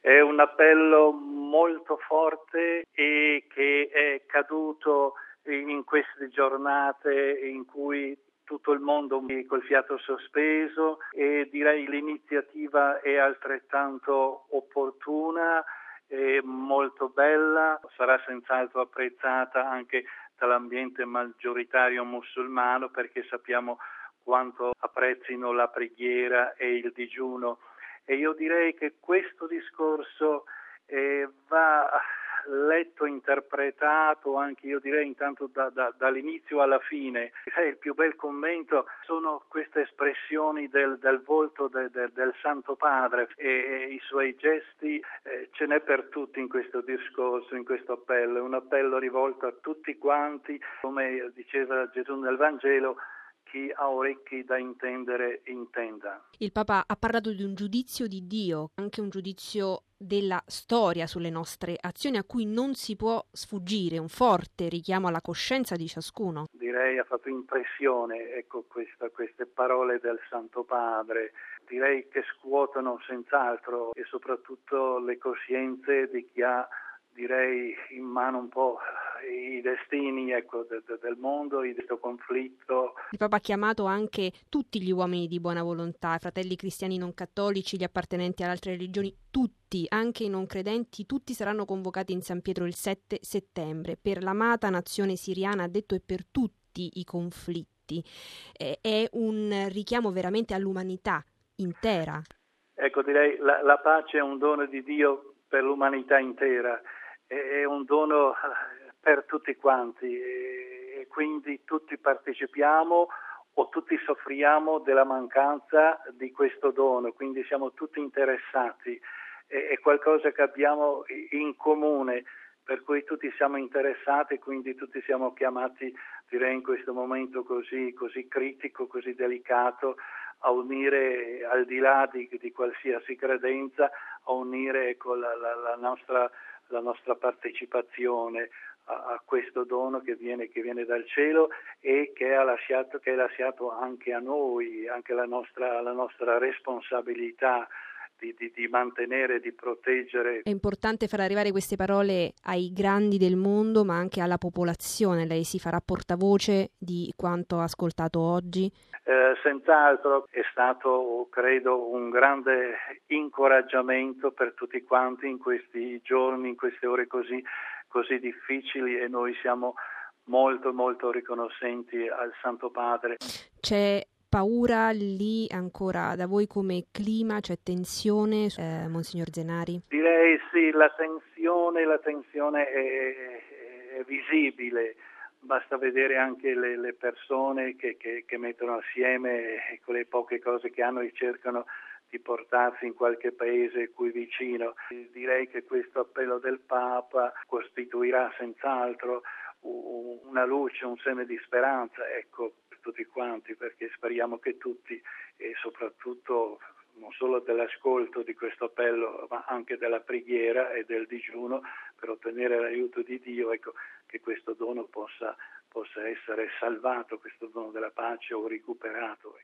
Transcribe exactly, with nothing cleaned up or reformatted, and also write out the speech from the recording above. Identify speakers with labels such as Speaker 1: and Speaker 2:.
Speaker 1: È un appello molto forte e che è caduto in queste giornate in cui tutto il mondo col fiato sospeso, e direi l'iniziativa è altrettanto opportuna e molto bella, sarà senz'altro apprezzata anche dall'ambiente maggioritario musulmano, perché sappiamo quanto apprezzino la preghiera e il digiuno. E io direi che questo discorso eh, va letto, interpretato, anche io direi intanto da, da, dall'inizio alla fine. Eh, il più bel commento sono queste espressioni del, del volto de, de, del Santo Padre e, e i suoi gesti. Eh, ce n'è per tutti in questo discorso, in questo appello. È un appello rivolto a tutti quanti, come diceva Gesù nel Vangelo: chi ha orecchi da intendere intenda.
Speaker 2: Il Papa ha parlato di un giudizio di Dio, anche un giudizio della storia sulle nostre azioni a cui non si può sfuggire, un forte richiamo alla coscienza di ciascuno.
Speaker 1: Direi ha fatto impressione, ecco, questa, queste parole del Santo Padre. Direi che scuotono senz'altro e soprattutto le coscienze di chi ha, direi, in mano un po' i destini, ecco, de, de, del mondo, di questo conflitto.
Speaker 2: Il Papa ha chiamato anche tutti gli uomini di buona volontà, fratelli cristiani non cattolici, gli appartenenti ad altre religioni, tutti, anche i non credenti, tutti saranno convocati in San Pietro il sette settembre per l'amata nazione siriana, ha detto, e per tutti i conflitti. Eh, è un richiamo veramente all'umanità intera.
Speaker 1: Ecco, direi la, la pace è un dono di Dio per l'umanità intera, è un dono per tutti quanti e quindi tutti partecipiamo o tutti soffriamo della mancanza di questo dono, quindi siamo tutti interessati, è qualcosa che abbiamo in comune, per cui tutti siamo interessati, quindi tutti siamo chiamati, direi in questo momento così, così critico, così delicato, a unire, al di là di, di qualsiasi credenza, a unire ecco, la, la, la, nostra, la nostra partecipazione a, a questo dono che viene, che viene dal cielo e che ha lasciato, che è lasciato anche a noi, anche la nostra, la nostra responsabilità di, di, di mantenere, di proteggere.
Speaker 2: È importante far arrivare queste parole ai grandi del mondo, ma anche alla popolazione. Lei si farà portavoce di quanto ha ascoltato oggi?
Speaker 1: Eh, senz'altro è stato, credo, un grande incoraggiamento per tutti quanti in questi giorni, in queste ore così, così difficili, e noi siamo molto molto riconoscenti al Santo Padre.
Speaker 2: C'è paura lì ancora da voi come clima? C'è tensione, eh, Monsignor Zenari?
Speaker 1: Direi sì, la tensione, la tensione è, è visibile. Basta vedere anche le, le persone che, che, che mettono assieme con le poche cose che hanno e cercano di portarsi in qualche paese qui vicino. Direi che questo appello del Papa costituirà senz'altro una luce, un seme di speranza, ecco, per tutti quanti, perché speriamo che tutti, e soprattutto non solo dell'ascolto di questo appello, ma anche della preghiera e del digiuno per ottenere l'aiuto di Dio, ecco, che questo dono possa, possa essere salvato, questo dono della pace, o recuperato.